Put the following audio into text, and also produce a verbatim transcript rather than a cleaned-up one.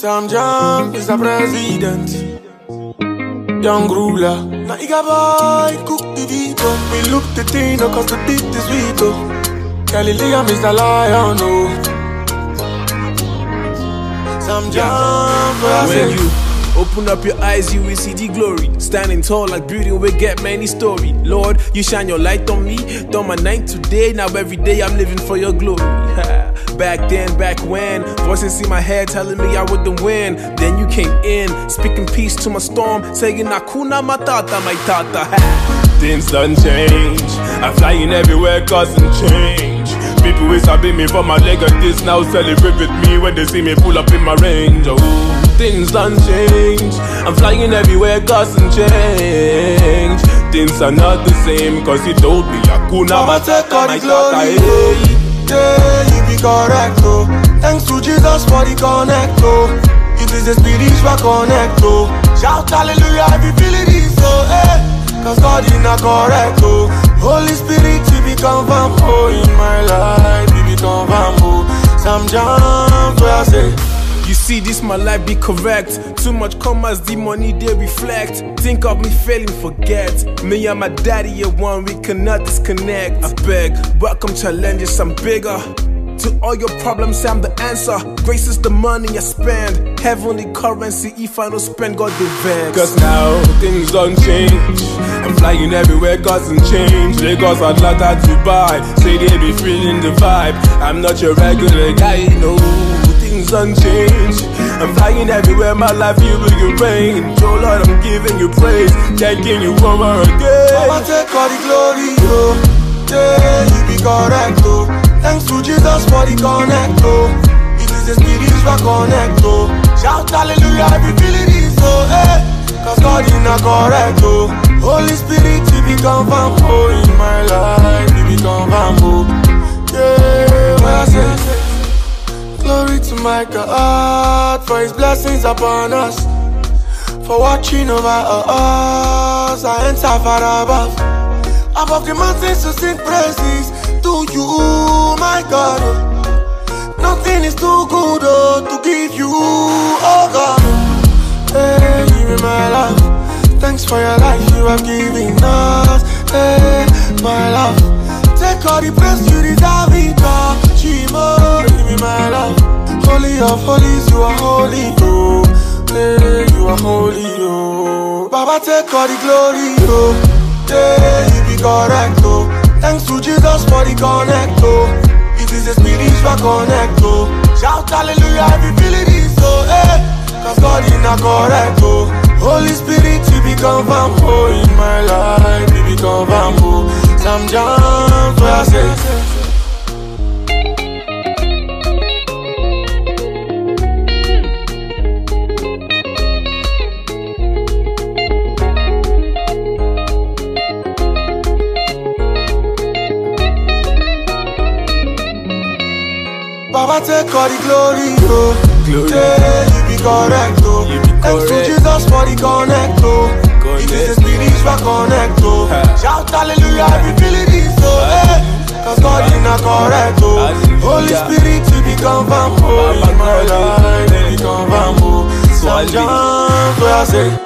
Sam Jam is a president, young ruler. Now he got boy, cook the veto. We look the thing, no cause the beat is sweet, oh. Galilean is a lion, oh. Sam Jam, when you open up your eyes, you will see the glory. Standing tall like beauty, we get many story. Lord, you shine your light on me. Done my night today, now every day I'm living for your glory. Back then, back when, voices in my head telling me I wouldn't win. Then you came in, speaking peace to my storm, saying Hakuna Matata, my tata. Things done change, I'm flying everywhere causing change. People will sabi me for my leg like this, now celebrate with me when they see me pull up in my range. Oh, things done change, I'm flying everywhere causing change. Things are not the same, cause he told me Hakuna Matata, my tata. Yeah, you be correct, oh. Thanks to Jesus for the connect, oh. It is a spiritual connect, oh. Shout hallelujah, I be feeling this, oh, eh. Cause God is not correct, oh. Holy Spirit, you be confirmed, oh. In my life, you be confirmed, oh. Sam Jam, where I say you see, this my life be correct. Too much commas, the money they reflect. Think of me failing, forget. Me and my daddy are one, we cannot disconnect. I beg, welcome challenges, I'm bigger. To all your problems, I'm the answer. Grace is the money I spend. Heavenly currency, if I don't spend, God the vex. Cause now things don't change, I'm flying everywhere causing change. Lagos, Atlanta, Dubai, say they be feeling the vibe. I'm not your regular guy, no. Things unchanged, I'm flying everywhere, my life you will get rain. Oh Lord, I'm giving you praise, thanking you over again. Mama, take all the glory, oh. Yeah, you be correct, oh. Thanks to Jesus for the connect, oh. It is a spiritual connect, oh. Shout hallelujah, I be feeling this, oh, eh. Cause God is not correct, oh. Holy Spirit, you be confirmed, oh. In my life, you be confirmed, oh. Yeah, where I say glory to my God, for his blessings upon us, for watching over us. I enter far above, above the mountains to sing praises to you, my God. Nothing is too good, oh, to give you, oh God. Hey, you in my life, thanks for your life you have given us. Hey, my love, take all the praise you deserve it, God. Chimo, you in my life. Holy of holies, you are holy, oh. Hey, you are holy, oh. Baba, take all the glory, oh. Yeah, you be correct, oh. Thanks to Jesus for the connect, oh. It is a spiritual connect, oh. Shout hallelujah, I be feeling this, oh, eh. Cause God is not correct, oh. Holy Spirit, you be confirmed, oh. In my life, you be confirmed, oh. Sam Jam, where I say Baba, take all the glory, oh. Glory. Yeah, you be correct, oh. You be Thanks to correct. Jesus for the connect, oh. It is a spiritual connect, oh. Shout hallelujah, I be feeling this, oh, eh. Cause God is not correct, oh. Holy Spirit, you be confirmed, oh. In my life, you be confirmed, oh. Sam Jam, where I say